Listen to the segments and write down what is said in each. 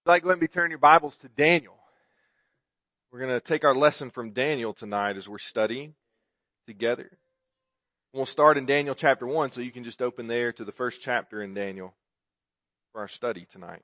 I'd like to go ahead and turn your Bibles to Daniel. We're going to take our lesson from Daniel tonight as we're studying together. We'll start in Daniel chapter 1, so you can just open there to the first chapter in Daniel for our study tonight.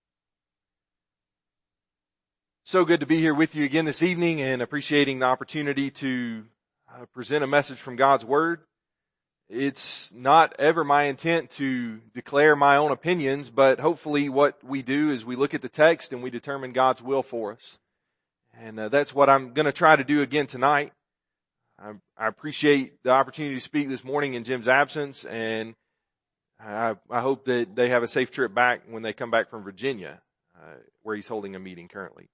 So good to be here with you again this evening and appreciating the opportunity to present a message from God's Word. It's not ever my intent to declare my own opinions, but hopefully what we do is we look at the text and we determine God's will for us. And that's what I'm going to try to do again tonight. I appreciate the opportunity to speak this morning in Jim's absence, and I hope that they have a safe trip back when they come back from Virginia, where he's holding a meeting currently.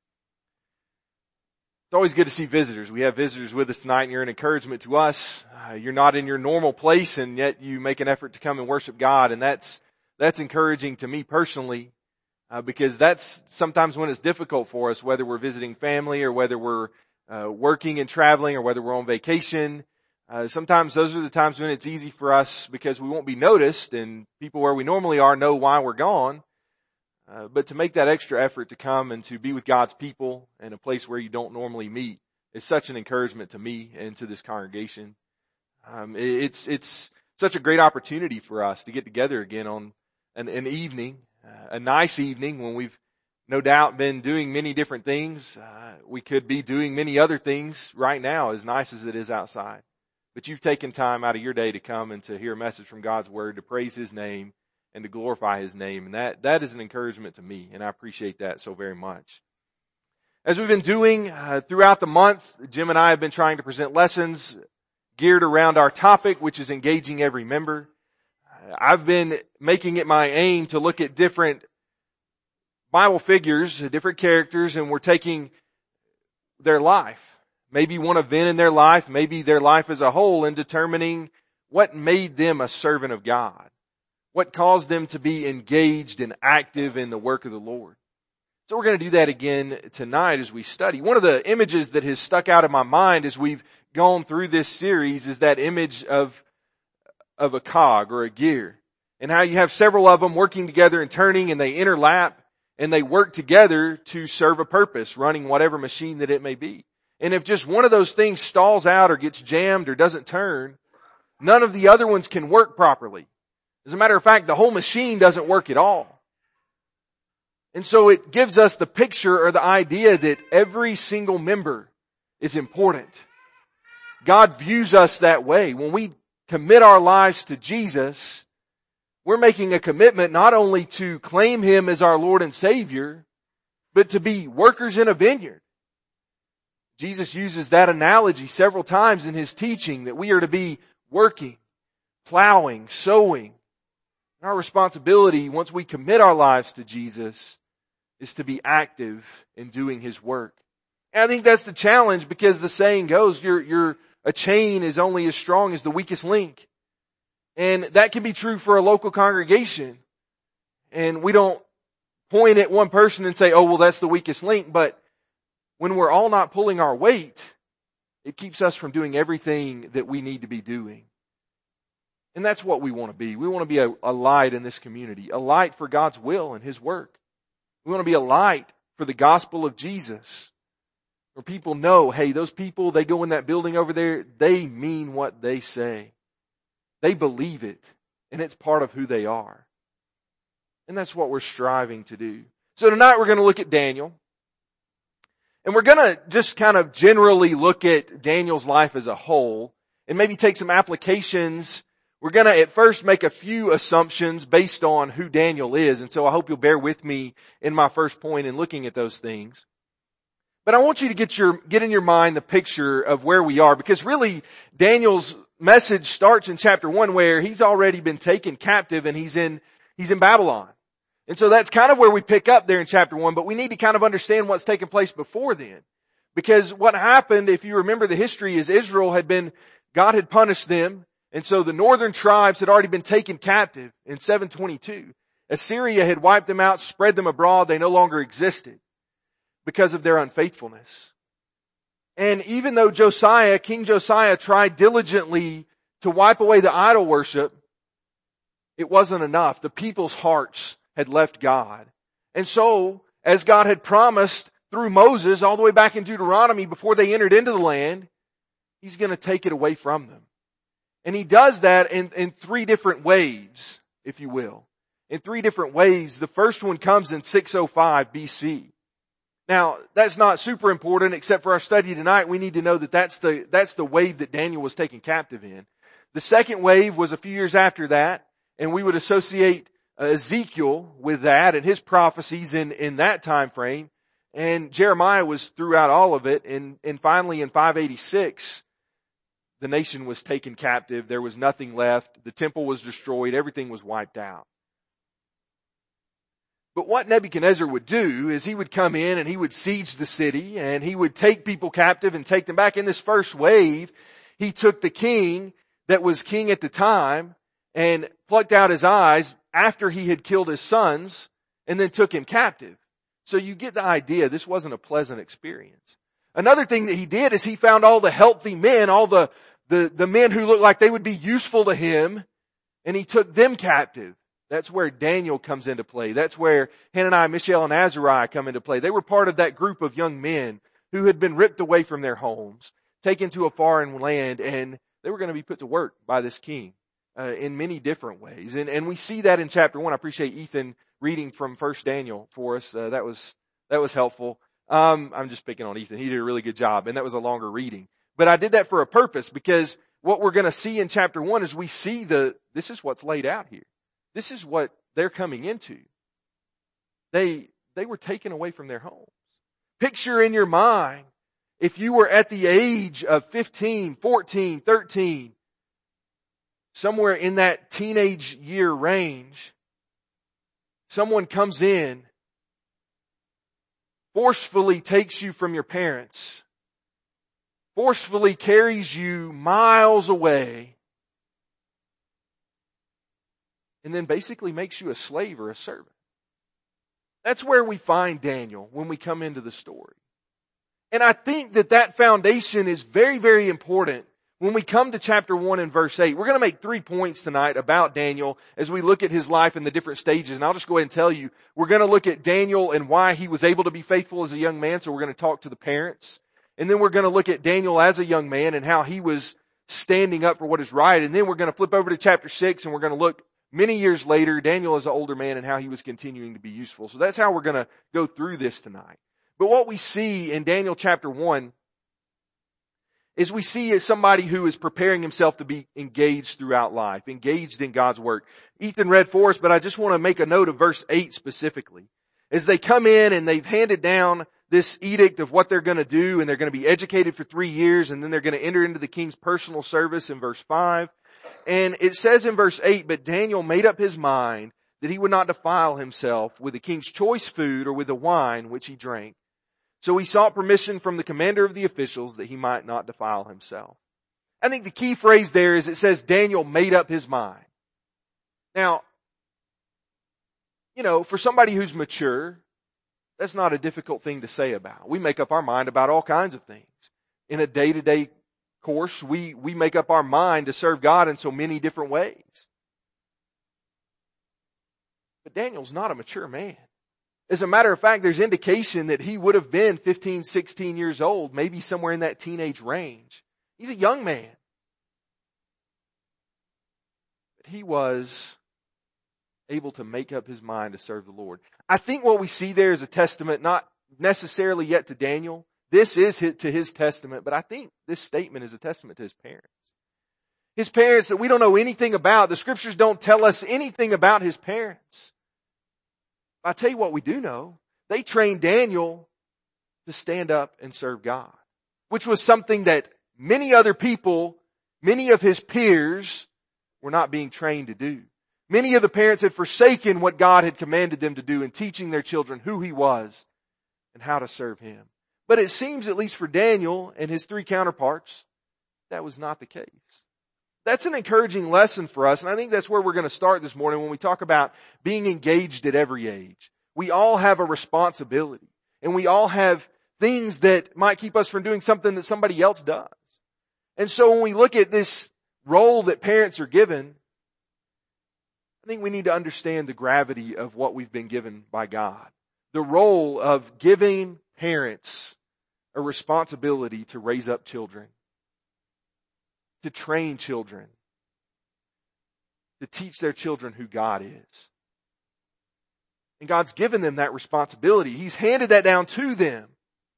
It's always good to see visitors. We have visitors with us tonight, and you're an encouragement to us. You're not in your normal place, and yet you make an effort to come and worship God, and that's encouraging to me personally, because that's sometimes when it's difficult for us, whether we're visiting family or whether we're working and traveling or whether we're on vacation. Sometimes those are the times when it's easy for us because we won't be noticed, and people where we normally are know why we're gone. But to make that extra effort to come and to be with God's people in a place where you don't normally meet is such an encouragement to me and to this congregation. It's such a great opportunity for us to get together again on an evening, a nice evening when we've no doubt been doing many different things. We could be doing many other things right now, as nice as it is outside. But you've taken time out of your day to come and to hear a message from God's Word, to praise His name, and to glorify His name. And that is an encouragement to me, and I appreciate that so very much. As we've been doing throughout the month, Jim and I have been trying to present lessons geared around our topic, which is engaging every member. I've been making it my aim to look at different Bible figures, different characters, and we're taking their life, maybe one event in their life, maybe their life as a whole, and determining what made them a servant of God. What caused them to be engaged and active in the work of the Lord. So we're going to do that again tonight as we study. One of the images that has stuck out in my mind as we've gone through this series is that image of a cog or a gear, and how you have several of them working together and turning, and they interlap and they work together to serve a purpose, running whatever machine that it may be. And if just one of those things stalls out or gets jammed or doesn't turn, none of the other ones can work properly. As a matter of fact, the whole machine doesn't work at all. And so it gives us the picture or the idea that every single member is important. God views us that way. When we commit our lives to Jesus, we're making a commitment not only to claim Him as our Lord and Savior, but to be workers in a vineyard. Jesus uses that analogy several times in His teaching, that we are to be working, plowing, sowing. Our responsibility, once we commit our lives to Jesus, is to be active in doing His work. And I think that's the challenge, because the saying goes, a chain is only as strong as the weakest link. And that can be true for a local congregation. And we don't point at one person and say, oh, well, that's the weakest link. But when we're all not pulling our weight, it keeps us from doing everything that we need to be doing. And that's what we want to be. We want to be a light in this community, a light for God's will and His work. We want to be a light for the gospel of Jesus, where people know, hey, those people, they go in that building over there, they mean what they say. They believe it, and it's part of who they are. And that's what we're striving to do. So tonight we're going to look at Daniel. And we're going to just kind of generally look at Daniel's life as a whole, and maybe take some applications. We're going to at first make a few assumptions based on who Daniel is. And so I hope you'll bear with me in my first point in looking at those things. But I want you to get in your mind the picture of where we are, because really Daniel's message starts in chapter 1, where he's already been taken captive and he's in Babylon. And so that's kind of where we pick up there in chapter 1, but we need to kind of understand what's taken place before then. Because what happened, if you remember the history, is God had punished them. And so the northern tribes had already been taken captive in 722. Assyria had wiped them out, spread them abroad. They no longer existed because of their unfaithfulness. And even though King Josiah tried diligently to wipe away the idol worship, it wasn't enough. The people's hearts had left God. And so, as God had promised through Moses all the way back in Deuteronomy before they entered into the land, He's going to take it away from them. And He does that in three different waves, if you will. In three different waves. The first one comes in 605 BC. Now, that's not super important except for our study tonight. We need to know that that's the wave that Daniel was taken captive in. The second wave was a few years after that, and we would associate Ezekiel with that and his prophecies in that time frame. And Jeremiah was throughout all of it. And finally in 586, the nation was taken captive. There was nothing left. The temple was destroyed. Everything was wiped out. But what Nebuchadnezzar would do is he would come in and he would siege the city and he would take people captive and take them back. In this first wave, he took the king that was king at the time and plucked out his eyes after he had killed his sons and then took him captive. So you get the idea. This wasn't a pleasant experience. Another thing that he did is he found all the healthy men, all the men who looked like they would be useful to him, and he took them captive. That's where Daniel comes into play. That's where Hananiah, Mishael, and Azariah come into play. They were part of that group of young men who had been ripped away from their homes, taken to a foreign land, and they were going to be put to work by this king in many different ways. And we see that in chapter 1. I appreciate Ethan reading from 1 Daniel for us. That was helpful. I'm just picking on Ethan. He did a really good job, and that was a longer reading. But I did that for a purpose, because what we're going to see in chapter 1 is we see this is what's laid out here. This is what they're coming into. They were taken away from their homes. Picture in your mind, if you were at the age of 15, 14, 13, somewhere in that teenage year range, someone comes in, forcefully takes you from your parents, forcefully carries you miles away, and then basically makes you a slave or a servant. That's where we find Daniel when we come into the story. And I think that foundation is very, very important when we come to chapter 1 and verse 8. We're going to make 3 points tonight about Daniel as we look at his life in the different stages. And I'll just go ahead and tell you, we're going to look at Daniel and why he was able to be faithful as a young man. So we're going to talk to the parents. And then we're going to look at Daniel as a young man and how he was standing up for what is right. And then we're going to flip over to chapter 6 and we're going to look many years later, Daniel as an older man and how he was continuing to be useful. So that's how we're going to go through this tonight. But what we see in Daniel chapter 1 is we see somebody who is preparing himself to be engaged throughout life, engaged in God's work. Ethan read for us, but I just want to make a note of verse 8 specifically. As they come in and they've handed down this edict of what they're going to do, and they're going to be educated for 3 years, and then they're going to enter into the king's personal service in verse 5. And it says in verse 8, but Daniel made up his mind that he would not defile himself with the king's choice food or with the wine which he drank. So he sought permission from the commander of the officials that he might not defile himself. I think the key phrase there is it says Daniel made up his mind. Now, for somebody who's mature, that's not a difficult thing to say about. We make up our mind about all kinds of things. In a day-to-day course, we make up our mind to serve God in so many different ways. But Daniel's not a mature man. As a matter of fact, there's indication that he would have been 15, 16 years old, maybe somewhere in that teenage range. He's a young man. But he was able to make up his mind to serve the Lord. I think what we see there is a testament, not necessarily yet to Daniel. This is to his testament, but I think this statement is a testament to his parents. His parents that we don't know anything about. The scriptures don't tell us anything about his parents. I'll tell you what we do know. They trained Daniel to stand up and serve God, which was something that many other people, many of his peers, were not being trained to do. Many of the parents had forsaken what God had commanded them to do in teaching their children who he was and how to serve him. But it seems, at least for Daniel and his 3 counterparts, that was not the case. That's an encouraging lesson for us, and I think that's where we're going to start this morning when we talk about being engaged at every age. We all have a responsibility, and we all have things that might keep us from doing something that somebody else does. And so when we look at this role that parents are given, I think we need to understand the gravity of what we've been given by God. the role of giving parents a responsibility to raise up children, to train children, to teach their children who God is. And God's given them that responsibility. He's handed that down to them.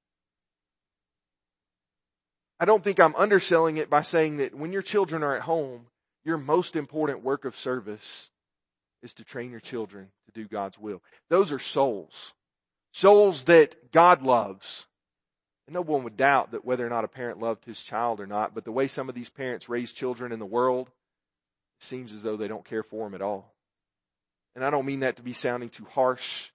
I don't think I'm underselling it by saying that when your children are at home, your most important work of service is to train your children to do God's will. Those are souls. Souls that God loves. And no one would doubt that whether or not a parent loved his child or not, but the way some of these parents raise children in the world, it seems as though they don't care for them at all. And I don't mean that to be sounding too harsh.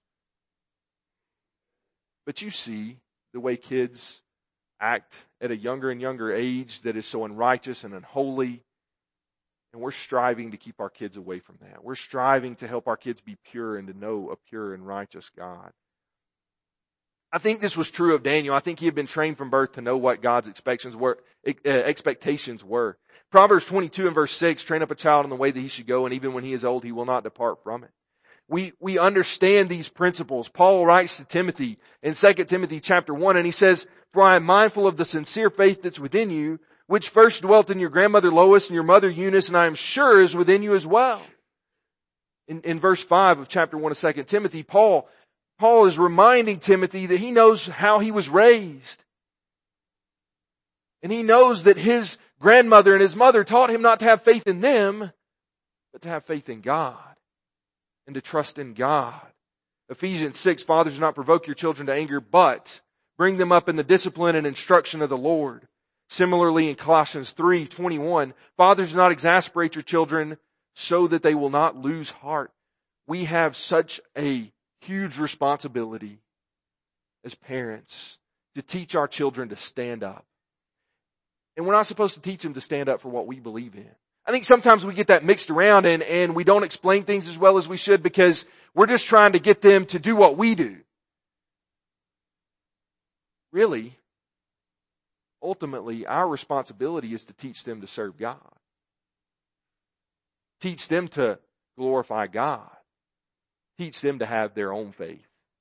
But you see the way kids act at a younger and younger age that is so unrighteous and unholy. And we're striving to keep our kids away from that. We're striving to help our kids be pure and to know a pure and righteous God. I think this was true of Daniel. I think he had been trained from birth to know what God's expectations were. Proverbs 22 and verse 6, train up a child in the way that he should go, and even when he is old, he will not depart from it. We understand these principles. Paul writes to Timothy in 2 Timothy chapter 1, and he says, for I am mindful of the sincere faith that's within you, which first dwelt in your grandmother Lois and your mother Eunice, and I am sure is within you as well. In verse 5 of chapter 1 of 2 Timothy, Paul is reminding Timothy that he knows how he was raised. And he knows that his grandmother and his mother taught him not to have faith in them, but to have faith in God and to trust in God. Ephesians 6, fathers, do not provoke your children to anger, but bring them up in the discipline and instruction of the Lord. Similarly, in Colossians 3:21, fathers, do not exasperate your children so that they will not lose heart. We have such a huge responsibility as parents to teach our children to stand up. And we're not supposed to teach them to stand up for what we believe in. I think sometimes we get that mixed around and we don't explain things as well as we should because we're just trying to get them to do what we do. Really, ultimately, our responsibility is to teach them to serve God. Teach them to glorify God. Teach them to have their own faith.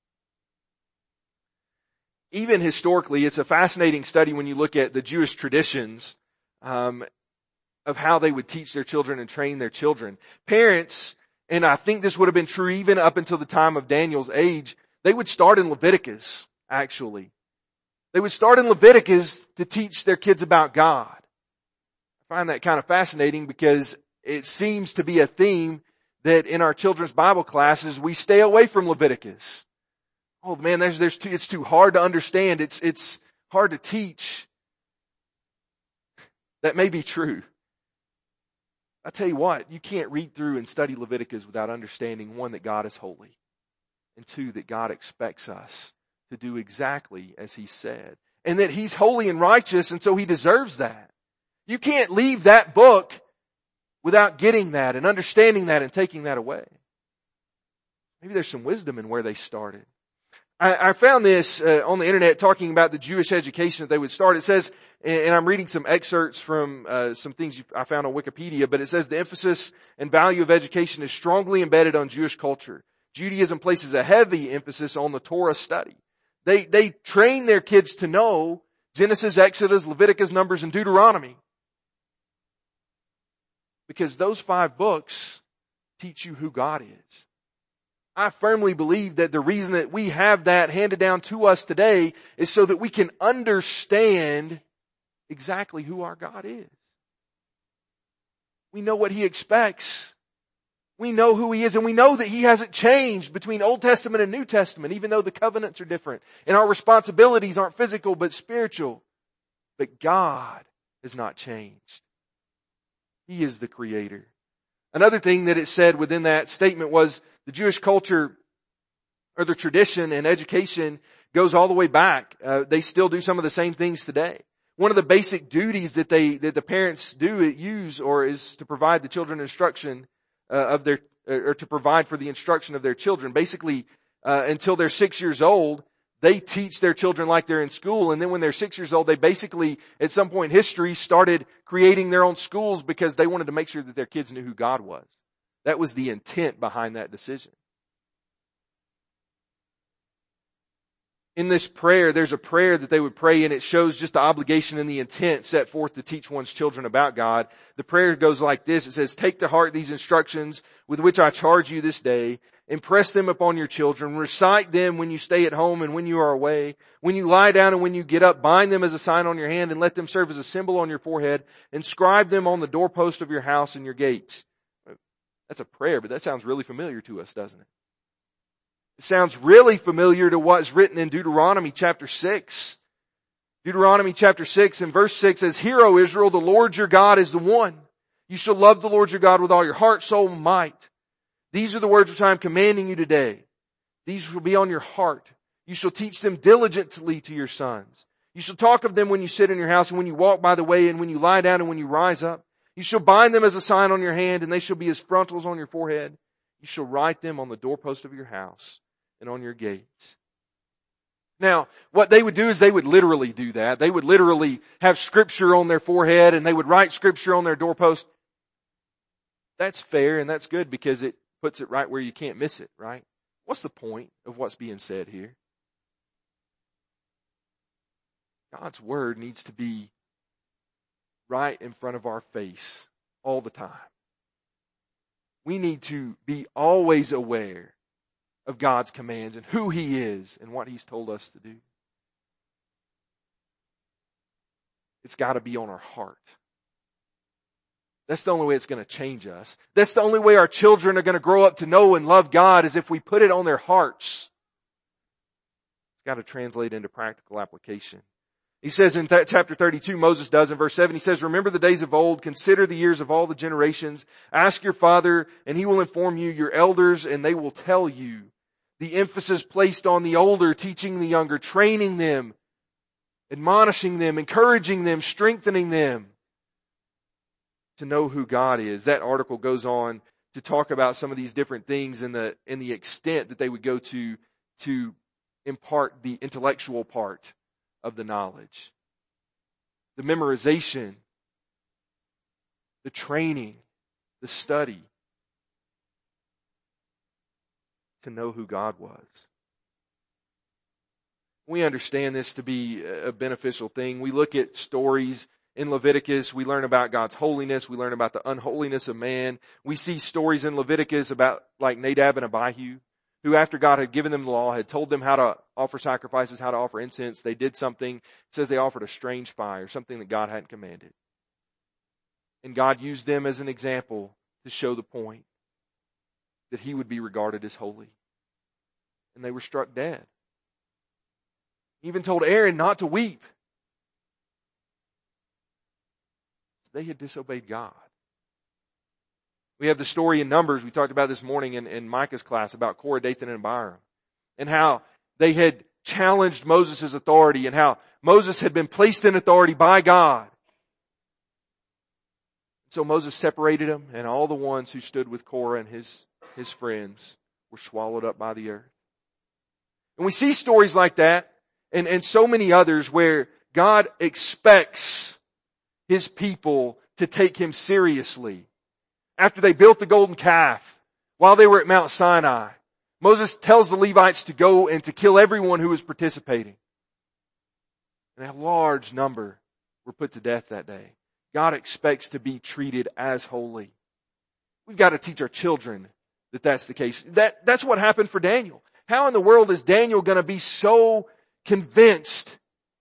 Even historically, it's a fascinating study when you look at the Jewish traditions of how they would teach their children and train their children. Parents, and I think this would have been true even up until the time of Daniel's age, they would start in Leviticus, actually. They would start in Leviticus to teach their kids about God. I find that kind of fascinating because it seems to be a theme that in our children's Bible classes, we stay away from Leviticus. Oh man, it's too hard to understand. It's hard to teach. That may be true. I tell you what, you can't read through and study Leviticus without understanding, one, that God is holy, and two, that God expects us to do exactly as He said, and that He's holy and righteous, and so He deserves that. You can't leave that book without getting that and understanding that and taking that away. Maybe there's some wisdom in where they started. I found this on the internet talking about the Jewish education that they would start. It says, and I'm reading some excerpts from some things I found on Wikipedia, but it says the emphasis and value of education is strongly embedded on Jewish culture. Judaism places a heavy emphasis on the Torah study. They train their kids to know Genesis, Exodus, Leviticus, Numbers, and Deuteronomy. Because those 5 books teach you who God is. I firmly believe that the reason that we have that handed down to us today is so that we can understand exactly who our God is. We know what He expects. We know who He is, and we know that He hasn't changed between Old Testament and New Testament, even though the covenants are different. And our responsibilities aren't physical but spiritual. But God has not changed. He is the Creator. Another thing that it said within that statement was the Jewish culture or the tradition and education goes all the way back. They still do some of the same things today. One of the basic duties that the parents use is to provide the children instruction or to provide for the instruction of their children. Basically, until they're 6 years old, they teach their children like they're in school. And then when they're 6 years old, they basically, at some point in history, started creating their own schools because they wanted to make sure that their kids knew who God was. That was the intent behind that decision. in this prayer, there's a prayer that they would pray, and it shows just the obligation and the intent set forth to teach one's children about God. The prayer goes like this. It says, "Take to heart these instructions with which I charge you this day. Impress them upon your children. Recite them when you stay at home and when you are away. When you lie down and when you get up, bind them as a sign on your hand and let them serve as a symbol on your forehead. Inscribe them on the doorpost of your house and your gates." That's a prayer, but that sounds really familiar to us, doesn't it? It sounds really familiar to what's written in Deuteronomy chapter 6. Deuteronomy chapter 6 and verse 6 says, "Hear, O Israel, the Lord your God is the one. You shall love the Lord your God with all your heart, soul, and might. These are the words which I am commanding you today. These shall be on your heart. You shall teach them diligently to your sons. You shall talk of them when you sit in your house and when you walk by the way and when you lie down and when you rise up. You shall bind them as a sign on your hand and they shall be as frontals on your forehead. You shall write them on the doorpost of your house and on your gates." Now, what they would do is they would literally do that. They would literally have scripture on their forehead and they would write scripture on their doorpost. That's fair and that's good because it puts it right where you can't miss it, right? What's the point of what's being said here? God's word needs to be right in front of our face all the time. We need to be always aware of God's commands and who He is and what He's told us to do. It's got to be on our heart. That's the only way it's going to change us. That's the only way our children are going to grow up to know and love God, is if we put it on their hearts. It's got to translate into practical application. He says in chapter 32, Moses does in verse 7, he says, "Remember the days of old, consider the years of all the generations. Ask your father and he will inform you, your elders and they will tell you." The emphasis placed on the older, teaching the younger, training them, admonishing them, encouraging them, strengthening them to know who God is. That article goes on to talk about some of these different things and the extent that they would go to impart the intellectual part of the knowledge. The memorization, the training, the study to know who God was. We understand this to be a beneficial thing. We look at stories in Leviticus. We learn about God's holiness. We learn about the unholiness of man. We see stories in Leviticus about like Nadab and Abihu, who after God had given them the law, had told them how to offer sacrifices, how to offer incense. They did something. It says they offered a strange fire, something that God hadn't commanded. And God used them as an example to show the point that He would be regarded as holy. And they were struck dead. He even told Aaron not to weep. They had disobeyed God. We have the story in Numbers we talked about this morning in Micah's class about Korah, Dathan, and Abiram, and how they had challenged Moses' authority and how Moses had been placed in authority by God. So Moses separated them, and all the ones who stood with Korah and his friends were swallowed up by the earth. And we see stories like that and so many others where God expects His people to take Him seriously. After they built the golden calf, while they were at Mount Sinai, Moses tells the Levites to go and to kill everyone who was participating. And a large number were put to death that day. God expects to be treated as holy. We've got to teach our children that that's the case. That's what happened for Daniel. How in the world is Daniel going to be so convinced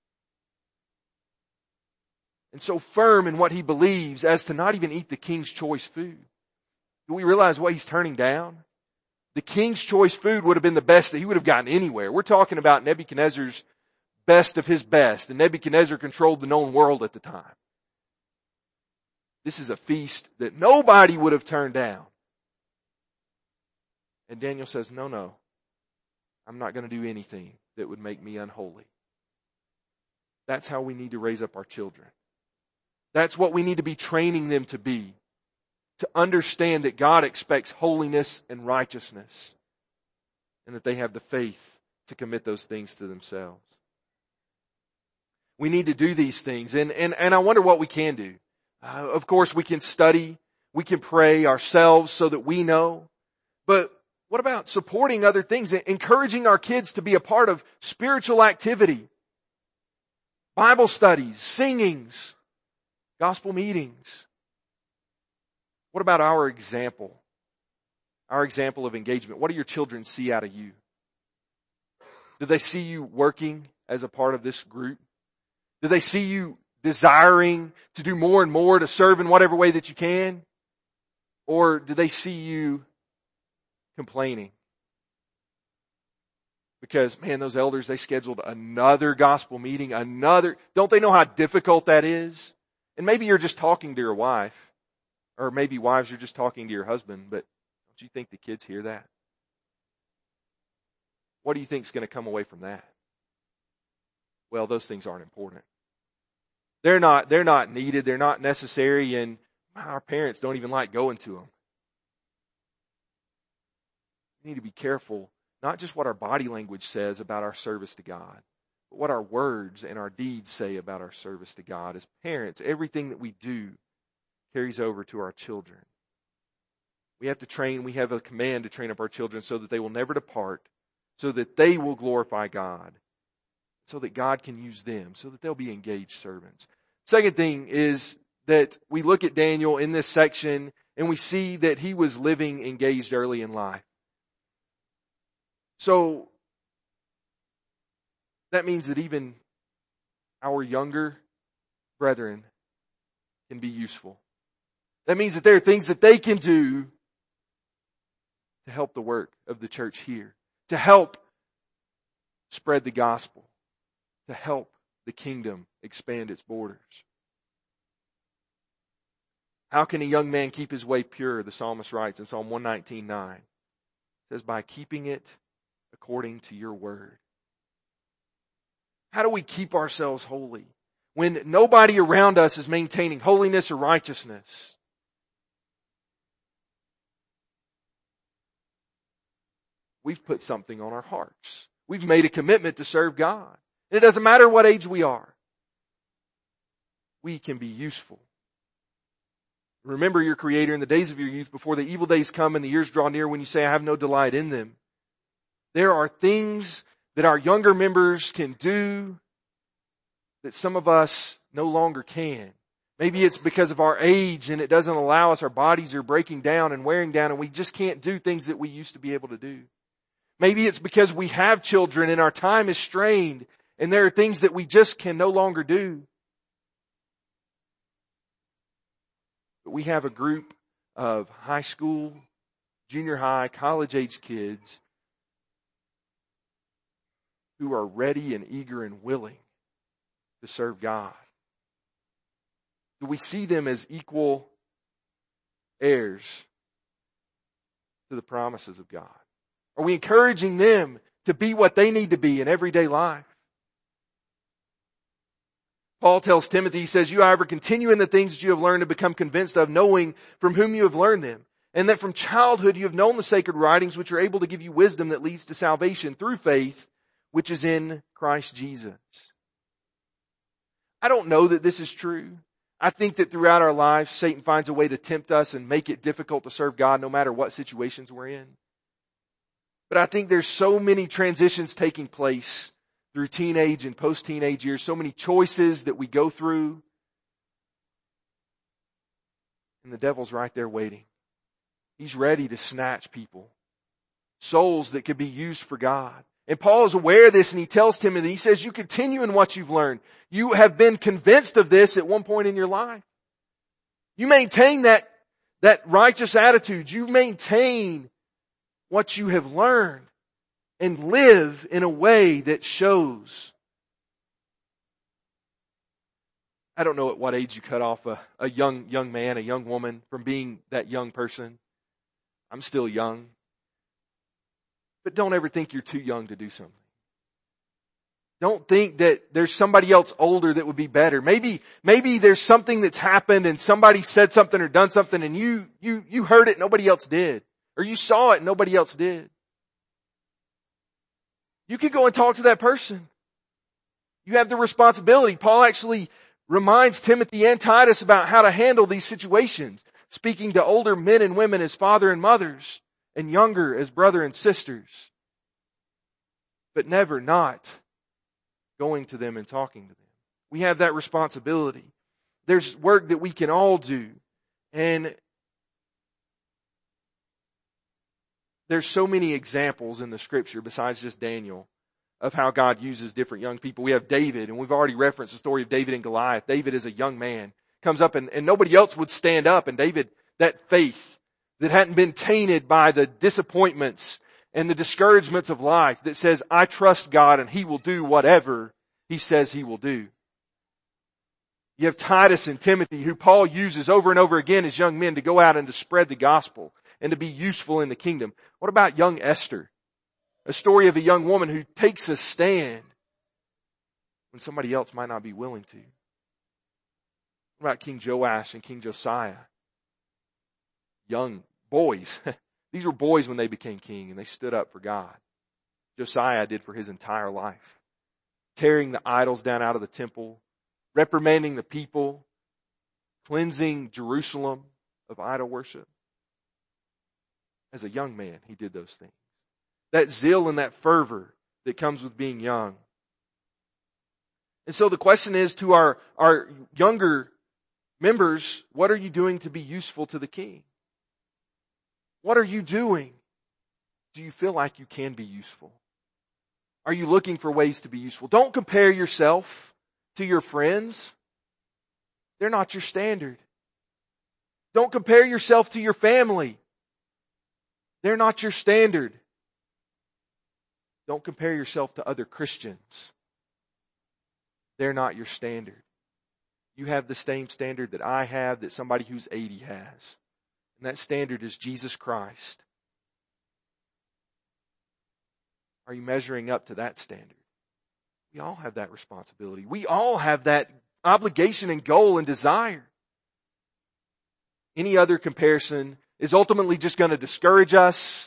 and so firm in what he believes as to not even eat the king's choice food? Do we realize what he's turning down? The king's choice food would have been the best that he would have gotten anywhere. We're talking about Nebuchadnezzar's best of his best. And Nebuchadnezzar controlled the known world at the time. This is a feast that nobody would have turned down. And Daniel says, no, I'm not going to do anything that would make me unholy. That's how we need to raise up our children. That's what we need to be training them to be. To understand that God expects holiness and righteousness. And that they have the faith to commit those things to themselves. We need to do these things. And I wonder what we can do. Of course, we can study. We can pray ourselves so that we know. But What about supporting other things, encouraging our kids to be a part of spiritual activity, Bible studies, singings, gospel meetings? What about our example? Our example of engagement. What do your children see out of you? Do they see you working as a part of this group? Do they see you desiring to do more and more to serve in whatever way that you can? Or do they see you complaining? Because, man, those elders, they scheduled another gospel meeting, don't they know how difficult that is? And maybe you're just talking to your wife, or maybe wives, you're just talking to your husband, but don't you think the kids hear that? What do you think is going to come away from that? Well, those things aren't important. They're not needed, they're not necessary, and our parents don't even like going to them. We need to be careful, not just what our body language says about our service to God, but what our words and our deeds say about our service to God. As parents, everything that we do carries over to our children. We have a command to train up our children so that they will never depart, so that they will glorify God, so that God can use them, so that they'll be engaged servants. Second thing is that we look at Daniel in this section and we see that he was living engaged early in life. So that means that even our younger brethren can be useful. That means that there are things that they can do to help the work of the church here, to help spread the gospel, to help the kingdom expand its borders. How can a young man keep his way pure? The psalmist writes in Psalm 119:9. It says, by keeping it according to your word. How do we keep ourselves holy when nobody around us is maintaining holiness or righteousness? We've put something on our hearts. We've made a commitment to serve God. And it doesn't matter what age we are. We can be useful. Remember your Creator in the days of your youth before the evil days come and the years draw near when you say, I have no delight in them. There are things that our younger members can do that some of us no longer can. Maybe it's because of our age and it doesn't allow us, our bodies are breaking down and wearing down and we just can't do things that we used to be able to do. Maybe it's because we have children and our time is strained and there are things that we just can no longer do. But we have a group of high school, junior high, college-age kids who are ready and eager and willing to serve God. Do we see them as equal heirs to the promises of God? Are we encouraging them to be what they need to be in everyday life? Paul tells Timothy, he says, you however continue in the things that you have learned and become convinced of, knowing from whom you have learned them, and that from childhood you have known the sacred writings which are able to give you wisdom that leads to salvation through faith, which is in Christ Jesus. I don't know that this is true. I think that throughout our lives, Satan finds a way to tempt us and make it difficult to serve God no matter what situations we're in. But I think there's so many transitions taking place through teenage and post-teenage years, so many choices that we go through. And the devil's right there waiting. He's ready to snatch people, souls that could be used for God. And Paul is aware of this and he tells Timothy, he says, you continue in what you've learned. You have been convinced of this at one point in your life. You maintain that righteous attitude. You maintain what you have learned and live in a way that shows. I don't know at what age you cut off a young man, a young woman from being that young person. I'm still young. But don't ever think you're too young to do something. Don't think that there's somebody else older that would be better. Maybe there's something that's happened and somebody said something or done something and you heard it, nobody else did. Or you saw it, nobody else did. You could go and talk to that person. You have the responsibility. Paul actually reminds Timothy and Titus about how to handle these situations, speaking to older men and women as father and mothers. and younger as brother and sisters, but never not going to them and talking to them. We have that responsibility. There's work that we can all do. And there's so many examples in the Scripture besides just Daniel of how God uses different young people. We have David, and we've already referenced the story of David and Goliath. David is a young man, comes up and nobody else would stand up. And David, that faith that hadn't been tainted by the disappointments and the discouragements of life, that says, I trust God and He will do whatever He says He will do. You have Titus and Timothy, who Paul uses over and over again as young men to go out and to spread the gospel and to be useful in the kingdom. What about young Esther? A story of a young woman who takes a stand when somebody else might not be willing to. What about King Joash and King Josiah? Young boys. These were boys when they became king, and they stood up for God. Josiah did for his entire life. Tearing the idols down out of the temple, reprimanding the people, cleansing Jerusalem of idol worship. As a young man, he did those things. That zeal and that fervor that comes with being young. And so the question is to our younger members, what are you doing to be useful to the King? What are you doing? Do you feel like you can be useful? Are you looking for ways to be useful? Don't compare yourself to your friends. They're not your standard. Don't compare yourself to your family. They're not your standard. Don't compare yourself to other Christians. They're not your standard. You have the same standard that I have, that somebody who's 80 has. And that standard is Jesus Christ. Are you measuring up to that standard? We all have that responsibility. We all have that obligation and goal and desire. Any other comparison is ultimately just going to discourage us.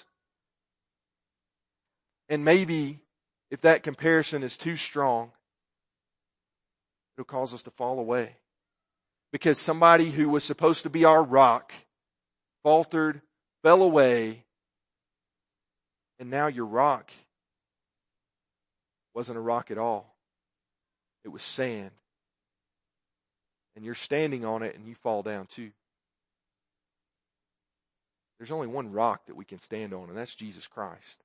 And maybe if that comparison is too strong, it'll cause us to fall away. Because somebody who was supposed to be our rock faltered, fell away, and now your rock wasn't a rock at all. It was sand. And you're standing on it and you fall down too. There's only one rock that we can stand on, and that's Jesus Christ.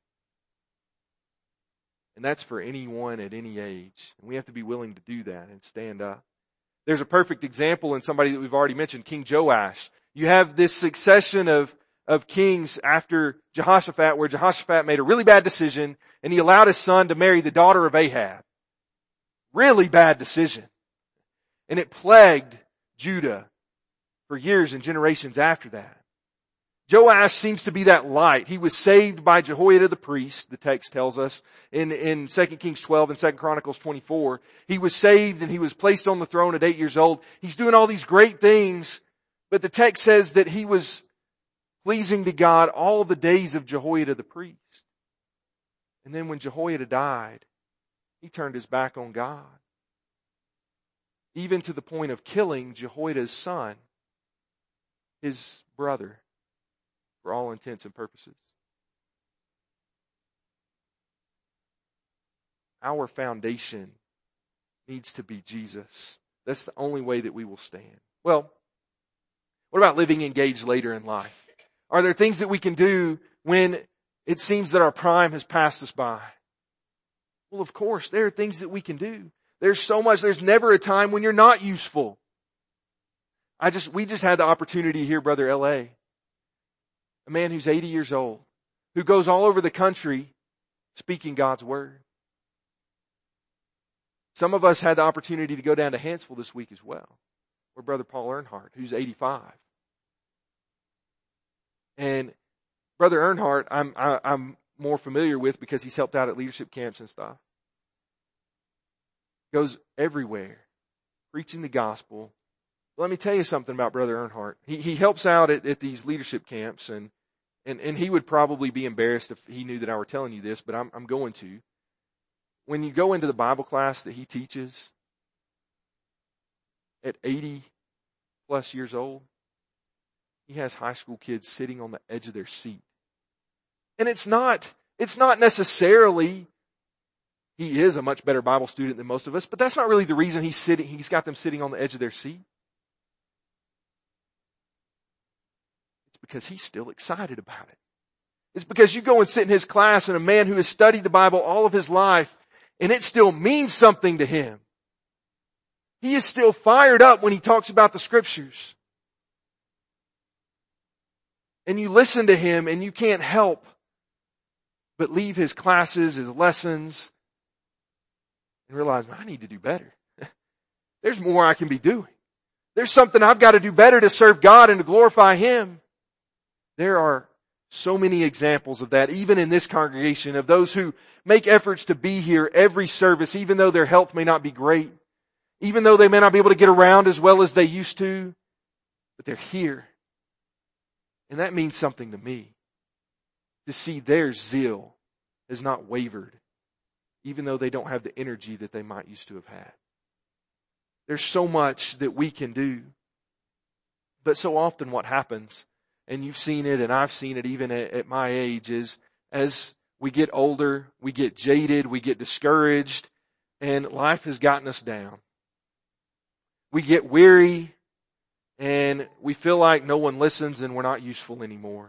And that's for anyone at any age. And we have to be willing to do that and stand up. There's a perfect example in somebody that we've already mentioned, King Joash. You have this succession of kings after Jehoshaphat, where Jehoshaphat made a really bad decision and he allowed his son to marry the daughter of Ahab. Really bad decision. And it plagued Judah for years and generations after that. Joash seems to be that light. He was saved by Jehoiada the priest, the text tells us, in 2 Kings 12 and 2 Chronicles 24. He was saved and he was placed on the throne at 8 years old. He's doing all these great things, but the text says that he was pleasing to God all the days of Jehoiada the priest. And then when Jehoiada died, he turned his back on God. Even to the point of killing Jehoiada's son, his brother, for all intents and purposes. Our foundation needs to be Jesus. That's the only way that we will stand. Well, what about living engaged later in life? Are there things that we can do when it seems that our prime has passed us by? Well, of course, there are things that we can do. There's so much. There's never a time when you're not useful. We just had the opportunity to hear Brother L.A., a man who's 80 years old, who goes all over the country speaking God's word. Some of us had the opportunity to go down to Hansville this week as well, where Brother Paul Earnhardt, who's 85. And Brother Earnhardt, I'm more familiar with because he's helped out at leadership camps and stuff. Goes everywhere, preaching the gospel. Let me tell you something about Brother Earnhardt. He helps out at these leadership camps, and he would probably be embarrassed if he knew that I were telling you this, but I'm going to. When you go into the Bible class that he teaches at 80 plus years old, he has high school kids sitting on the edge of their seat And it's not necessarily he is a much better Bible student than most of us, but that's not really the reason he's got them sitting on the edge of their seat. It's because he's still excited about it. It's because you go and sit in his class and a man who has studied the Bible all of his life, and it still means something to him. He is still fired up when he talks about the Scriptures. And you listen to him and you can't help but leave his classes, his lessons, and realize, I need to do better. There's more I can be doing. There's something I've got to do better to serve God and to glorify Him. There are so many examples of that, even in this congregation, of those who make efforts to be here every service, even though their health may not be great, even though they may not be able to get around as well as they used to, but they're here. And that means something to me, to see their zeal has not wavered, even though they don't have the energy that they might used to have had. There's so much that we can do. But so often what happens, and you've seen it and I've seen it even at my age, is as we get older, we get jaded, we get discouraged, and life has gotten us down. We get weary, and we feel like no one listens and we're not useful anymore.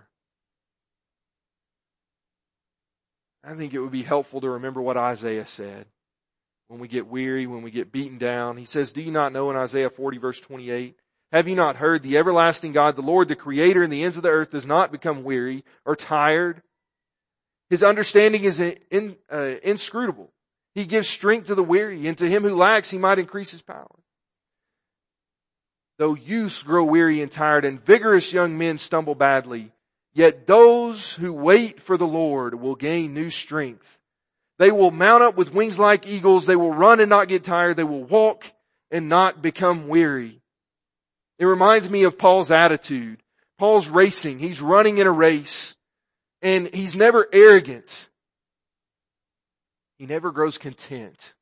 I think it would be helpful to remember what Isaiah said. When we get weary, when we get beaten down, he says, do you not know in Isaiah 40 verse 28, have you not heard the everlasting God, the Lord, the Creator and the ends of the earth does not become weary or tired? His understanding is inscrutable. He gives strength to the weary, and to him who lacks he might increase his power. Though youths grow weary and tired, and vigorous young men stumble badly, yet those who wait for the Lord will gain new strength. They will mount up with wings like eagles. They will run and not get tired. They will walk and not become weary. It reminds me of Paul's attitude. Paul's racing. He's running in a race, and he's never arrogant. He never grows content.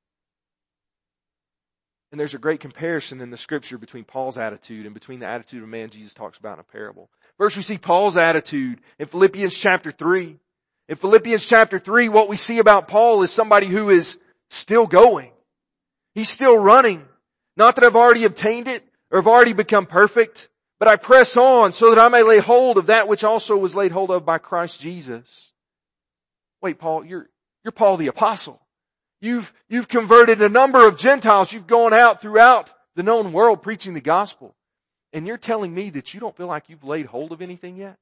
And there's a great comparison in the Scripture between Paul's attitude and between the attitude of a man Jesus talks about in a parable. First we see Paul's attitude in Philippians chapter 3. In Philippians chapter 3, what we see about Paul is somebody who is still going. He's still running. Not that I've already obtained it or have already become perfect, but I press on so that I may lay hold of that which also was laid hold of by Christ Jesus. Wait, Paul, you're Paul the Apostle. You've converted a number of Gentiles. You've gone out throughout the known world preaching the gospel. And you're telling me that you don't feel like you've laid hold of anything yet?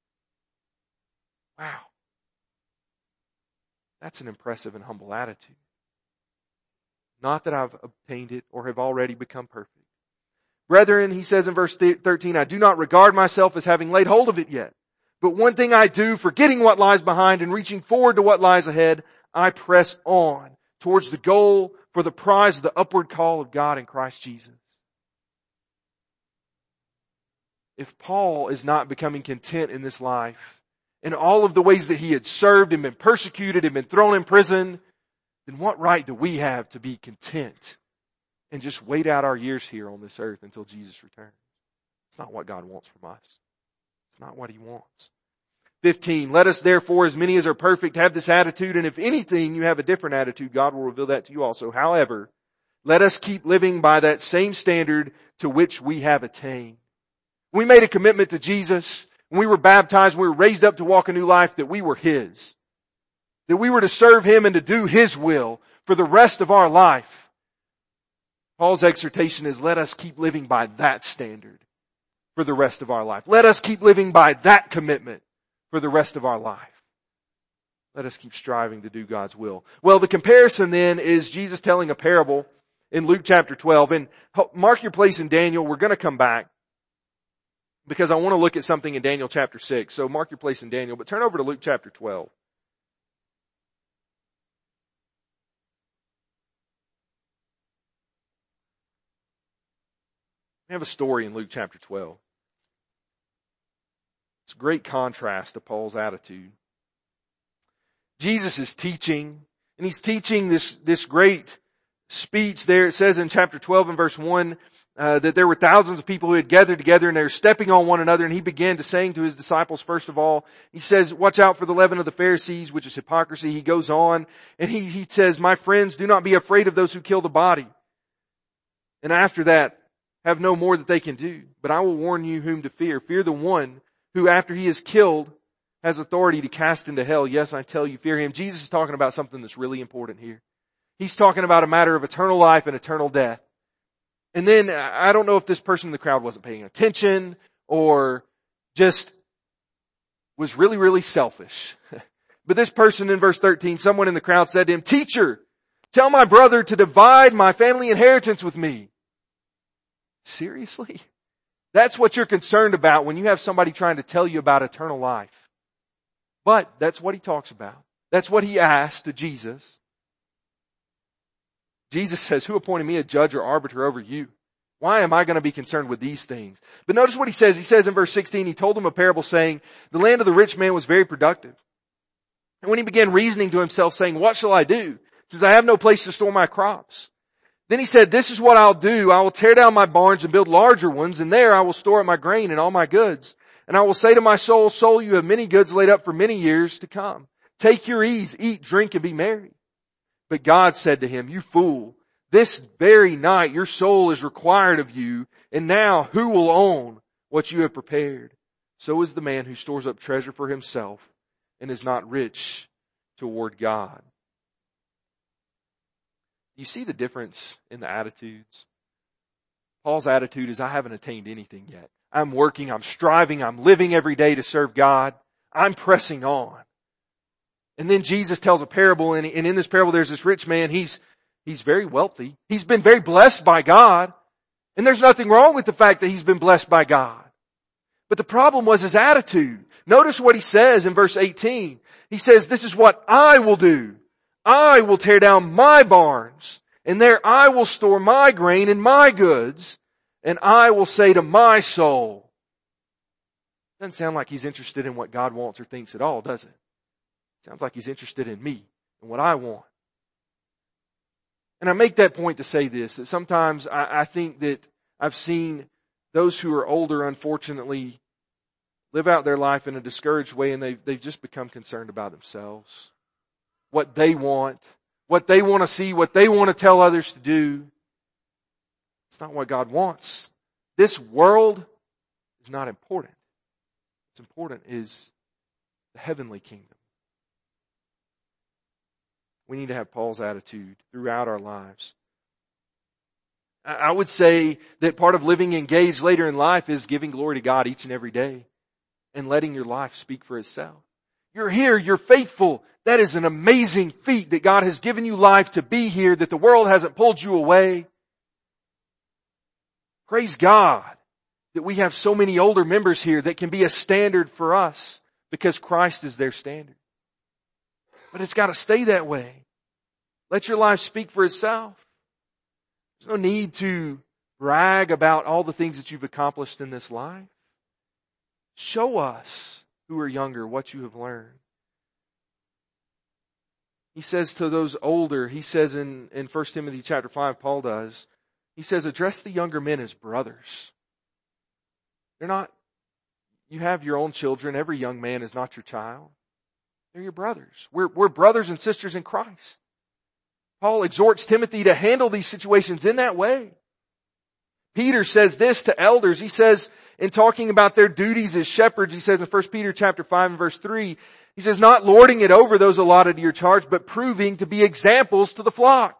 Wow. That's an impressive and humble attitude. Not that I've obtained it or have already become perfect. Brethren, he says in verse 13, I do not regard myself as having laid hold of it yet. But one thing I do, forgetting what lies behind and reaching forward to what lies ahead, I press on towards the goal for the prize of the upward call of God in Christ Jesus. If Paul is not becoming content in this life, in all of the ways that he had served and been persecuted and been thrown in prison, then what right do we have to be content and just wait out our years here on this earth until Jesus returns? It's not what God wants from us. It's not what He wants. 15, let us therefore, as many as are perfect, have this attitude, and if anything you have a different attitude, God will reveal that to you also. However, let us keep living by that same standard to which we have attained. We made a commitment to Jesus. When we were baptized, we were raised up to walk a new life, that we were His. That we were to serve Him and to do His will for the rest of our life. Paul's exhortation is, let us keep living by that standard for the rest of our life. Let us keep living by that commitment for the rest of our life. Let us keep striving to do God's will. Well, the comparison then is Jesus telling a parable in Luke chapter 12. And mark your place in Daniel. We're going to come back because I want to look at something in Daniel chapter 6. So mark your place in Daniel, but turn over to Luke chapter 12. We have a story in Luke chapter 12. It's a great contrast to Paul's attitude. Jesus is teaching, and He's teaching this great speech there. It says in chapter 12 and verse 1, that there were thousands of people who had gathered together and they were stepping on one another, and he began to saying to his disciples, first of all, he says, watch out for the leaven of the Pharisees, which is hypocrisy. He goes on and he says, my friends, do not be afraid of those who kill the body. And after that, have no more that they can do. But I will warn you whom to fear. Fear the one who after he is killed has authority to cast into hell. Yes, I tell you, fear him. Jesus is talking about something that's really important here. He's talking about a matter of eternal life and eternal death. And then, I don't know if this person in the crowd wasn't paying attention or just was really, really selfish. But this person in verse 13, someone in the crowd said to him, Teacher, tell my brother to divide my family inheritance with me. Seriously? That's what you're concerned about when you have somebody trying to tell you about eternal life. But that's what he talks about. That's what he asked to Jesus. Jesus says, who appointed me a judge or arbiter over you? Why am I going to be concerned with these things? But notice what he says. He says in verse 16, he told them a parable saying, the land of the rich man was very productive. And when he began reasoning to himself saying, what shall I do? He says, I have no place to store my crops. Then he said, this is what I'll do. I will tear down my barns and build larger ones, and there I will store up my grain and all my goods. And I will say to my soul, soul, you have many goods laid up for many years to come. Take your ease, eat, drink, and be merry. But God said to him, you fool, this very night your soul is required of you, and now who will own what you have prepared? So is the man who stores up treasure for himself and is not rich toward God. You see the difference in the attitudes? Paul's attitude is, I haven't attained anything yet. I'm working, I'm striving, I'm living every day to serve God. I'm pressing on. And then Jesus tells a parable, and in this parable there's this rich man. He's very wealthy. He's been very blessed by God. And there's nothing wrong with the fact that he's been blessed by God. But the problem was his attitude. Notice what he says in verse 18. He says, this is what I will do. I will tear down my barns, and there I will store my grain and my goods, and I will say to my soul. Doesn't sound like he's interested in what God wants or thinks at all, does it? Sounds like he's interested in me and what I want. And I make that point to say this, that sometimes I think that I've seen those who are older, unfortunately, live out their life in a discouraged way, and they've just become concerned about themselves. What they want to see, what they want to tell others to do. It's not what God wants. This world is not important. What's important is the heavenly kingdom. We need to have Paul's attitude throughout our lives. I would say that part of living engaged later in life is giving glory to God each and every day and letting your life speak for itself. You're here, you're faithful. That is an amazing feat that God has given you life to be here, that the world hasn't pulled you away. Praise God that we have so many older members here that can be a standard for us because Christ is their standard. But it's got to stay that way. Let your life speak for itself. There's no need to brag about all the things that you've accomplished in this life. Show us who are younger what you have learned. He says to those older, he says in 1 Timothy chapter 5, Paul does, he says, address the younger men as brothers. They're not, you have your own children. Every young man is not your child. They're your brothers. We're brothers and sisters in Christ. Paul exhorts Timothy to handle these situations in that way. Peter says this to elders. He says, in talking about their duties as shepherds, he says in 1 Peter chapter 5 and verse 3, he says, not lording it over those allotted to your charge, but proving to be examples to the flock.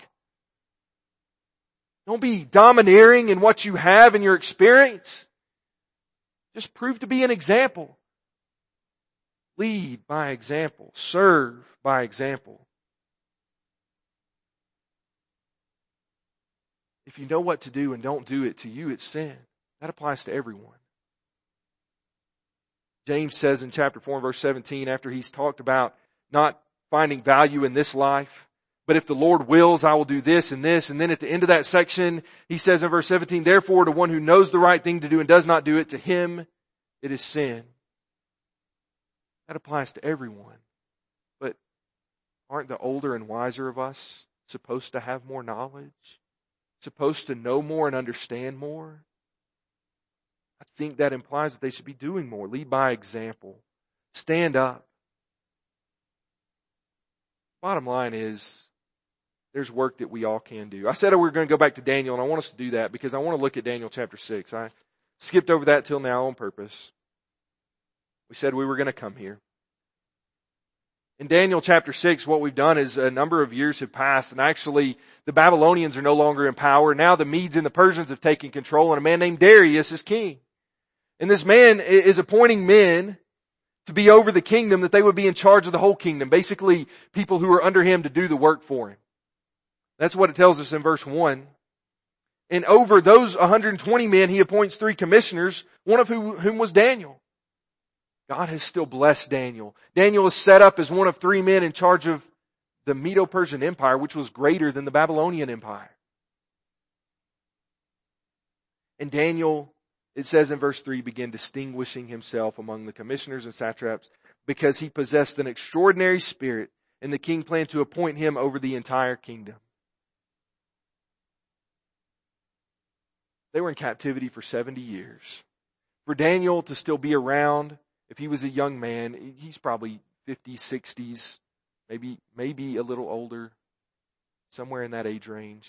Don't be domineering in what you have in your experience. Just prove to be an example. Lead by example. Serve by example. If you know what to do and don't do it, to you it's sin. That applies to everyone. James says in chapter 4 and verse 17, after he's talked about not finding value in this life, but if the Lord wills, I will do this and this. And then at the end of that section, he says in verse 17, therefore to one who knows the right thing to do and does not do it, to him it is sin. That applies to everyone. But aren't the older and wiser of us supposed to have more knowledge? supposed to know more and understand more? I think that implies that they should be doing more. Lead by example. Stand up. Bottom line is, there's work that we all can do. I said we were going to go back to Daniel, and I want us to do that because I want to look at Daniel chapter 6. I skipped over that till now on purpose. We said we were going to come here. In Daniel chapter 6, what we've done is a number of years have passed, and actually the Babylonians are no longer in power. Now the Medes and the Persians have taken control, and a man named Darius is king. And this man is appointing men to be over the kingdom, that they would be in charge of the whole kingdom. Basically, people who are under him to do the work for him. That's what it tells us in verse 1. And over those 120 men, he appoints 3 commissioners, one of whom was Daniel. God has still blessed Daniel. Daniel is set up as one of 3 men in charge of the Medo-Persian Empire, which was greater than the Babylonian Empire. And Daniel, it says in verse 3, began distinguishing himself among the commissioners and satraps because he possessed an extraordinary spirit, and the king planned to appoint him over the entire kingdom. They were in captivity for 70 years. For Daniel to still be around, if he was a young man, he's probably 50s, 60s, maybe a little older, somewhere in that age range.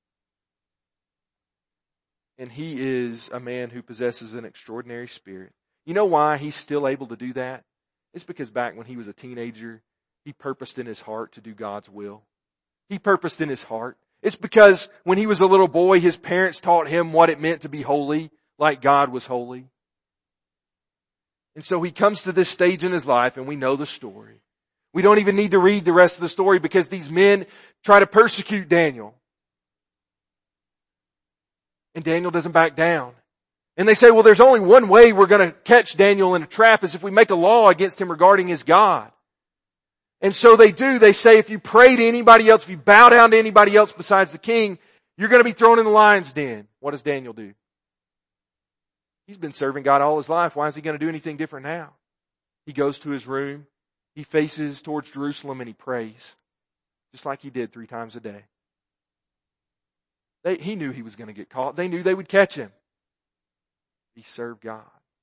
And he is a man who possesses an extraordinary spirit. You know why he's still able to do that? It's because back when he was a teenager, he purposed in his heart to do God's will. He purposed in his heart. It's because when he was a little boy, his parents taught him what it meant to be holy, like God was holy. And so he comes to this stage in his life, and we know the story. We don't even need to read the rest of the story because these men try to persecute Daniel. And Daniel doesn't back down. And they say, well, there's only one way we're going to catch Daniel in a trap is if we make a law against him regarding his God. And so they do. They say if you pray to anybody else, if you bow down to anybody else besides the king, you're going to be thrown in the lion's den. What does Daniel do? He's been serving God all his life. Why is he going to do anything different now? He goes to his room. He faces towards Jerusalem and he prays. Just like he did 3 times a day. He knew he was going to get caught. They knew they would catch him. He served God.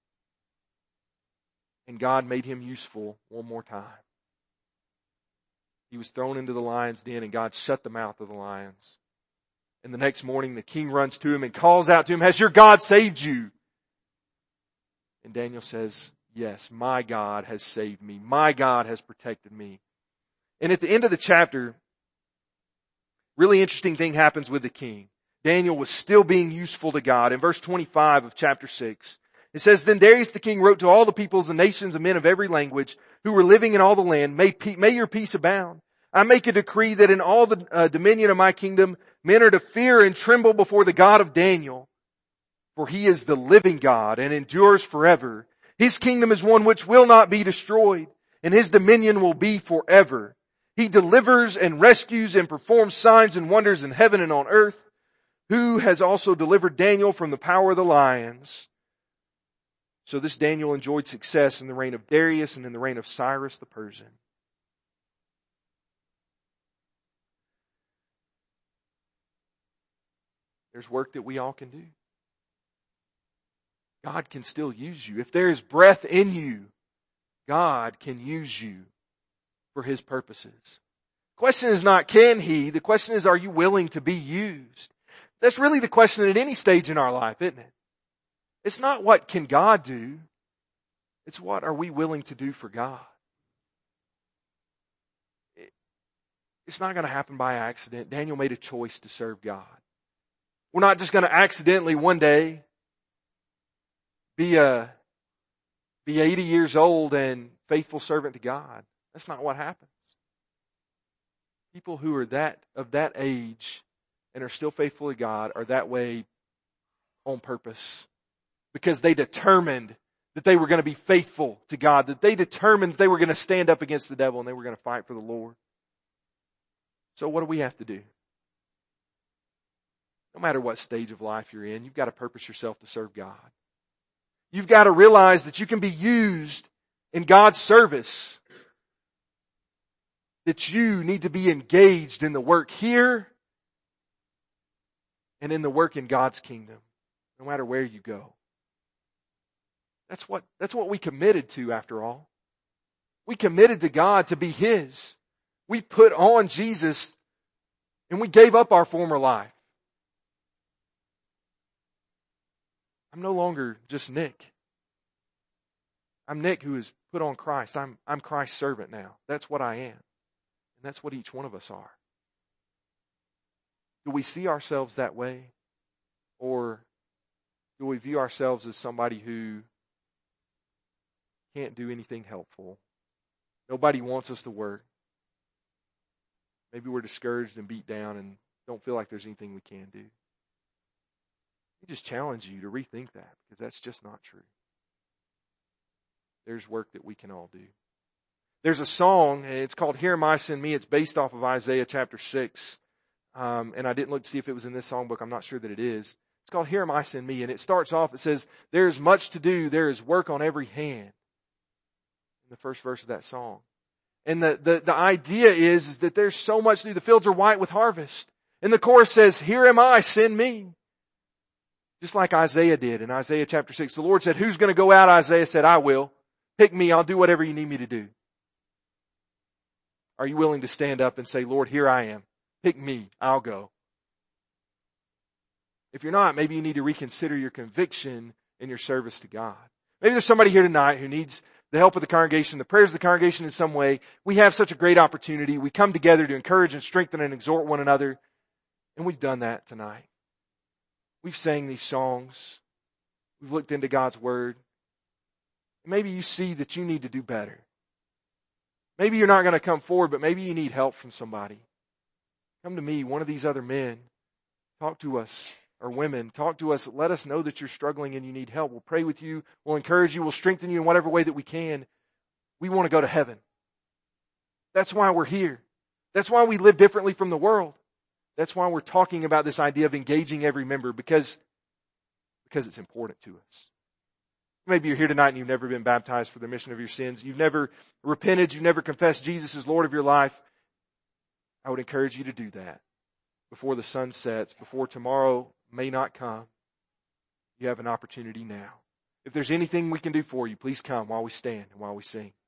And God made him useful one more time. He was thrown into the lion's den and God shut the mouth of the lions. And the next morning the king runs to him and calls out to him, has your God saved you? And Daniel says, yes, my God has saved me. My God has protected me. And at the end of the chapter, really interesting thing happens with the king. Daniel was still being useful to God. In verse 25 of chapter 6, it says, then Darius the king wrote to all the peoples and nations and men of every language who were living in all the land, may your peace abound. I make a decree that in all the dominion of my kingdom, men are to fear and tremble before the God of Daniel. For he is the living God and endures forever. His kingdom is one which will not be destroyed, and his dominion will be forever. He delivers and rescues and performs signs and wonders in heaven and on earth, who has also delivered Daniel from the power of the lions. So this Daniel enjoyed success in the reign of Darius and in the reign of Cyrus the Persian. There's work that we all can do. God can still use you. If there is breath in you, God can use you for his purposes. The question is not can he, the question is are you willing to be used? That's really the question at any stage in our life, isn't it? It's not what can God do, it's what are we willing to do for God. It's not going to happen by accident. Daniel made a choice to serve God. We're not just going to accidentally one day be 80 years old and faithful servant to God. That's not what happens. People who are of that age and are still faithful to God are that way on purpose. Because they determined that they were going to be faithful to God. That they determined that they were going to stand up against the devil and they were going to fight for the Lord. So what do we have to do? No matter what stage of life you're in, you've got to purpose yourself to serve God. You've got to realize that you can be used in God's service. That you need to be engaged in the work here and in the work in God's kingdom, no matter where you go. That's what we committed to, after all. We committed to God to be His. We put on Jesus and we gave up our former life. I'm no longer just Nick. I'm Nick who has put on Christ. I'm Christ's servant now. That's what I am. And that's what each one of us are. Do we see ourselves that way? Or do we view ourselves as somebody who can't do anything helpful? Nobody wants us to work. Maybe we're discouraged and beat down and don't feel like there's anything we can do. I just challenge you to rethink that, because that's just not true. There's work that we can all do. There's a song, it's called Here Am I, Send Me. It's based off of Isaiah chapter 6. And I didn't look to see if it was in this songbook. I'm not sure that it is. It's called Here Am I, Send Me. And it starts off, it says, there is much to do. There is work on every hand. In the first verse of that song. And the idea is that there's so much to do. The fields are white with harvest. And the chorus says, here am I, send me. Just like Isaiah did in Isaiah chapter 6. The Lord said, who's going to go out? Isaiah said, I will. Pick me. I'll do whatever you need me to do. Are you willing to stand up and say, Lord, here I am. Pick me. I'll go. If you're not, maybe you need to reconsider your conviction in your service to God. Maybe there's somebody here tonight who needs the help of the congregation, the prayers of the congregation in some way. We have such a great opportunity. We come together to encourage and strengthen and exhort one another. And we've done that tonight. We've sang these songs. We've looked into God's Word. Maybe you see that you need to do better. Maybe you're not going to come forward, but maybe you need help from somebody. Come to me, one of these other men. Talk to us, or women. Talk to us. Let us know that you're struggling and you need help. We'll pray with you. We'll encourage you. We'll strengthen you in whatever way that we can. We want to go to heaven. That's why we're here. That's why we live differently from the world. That's why we're talking about this idea of engaging every member, because it's important to us. Maybe you're here tonight and you've never been baptized for the remission of your sins. You've never repented. You've never confessed Jesus as Lord of your life. I would encourage you to do that before the sun sets, before tomorrow may not come. You have an opportunity now. If there's anything we can do for you, please come while we stand and while we sing.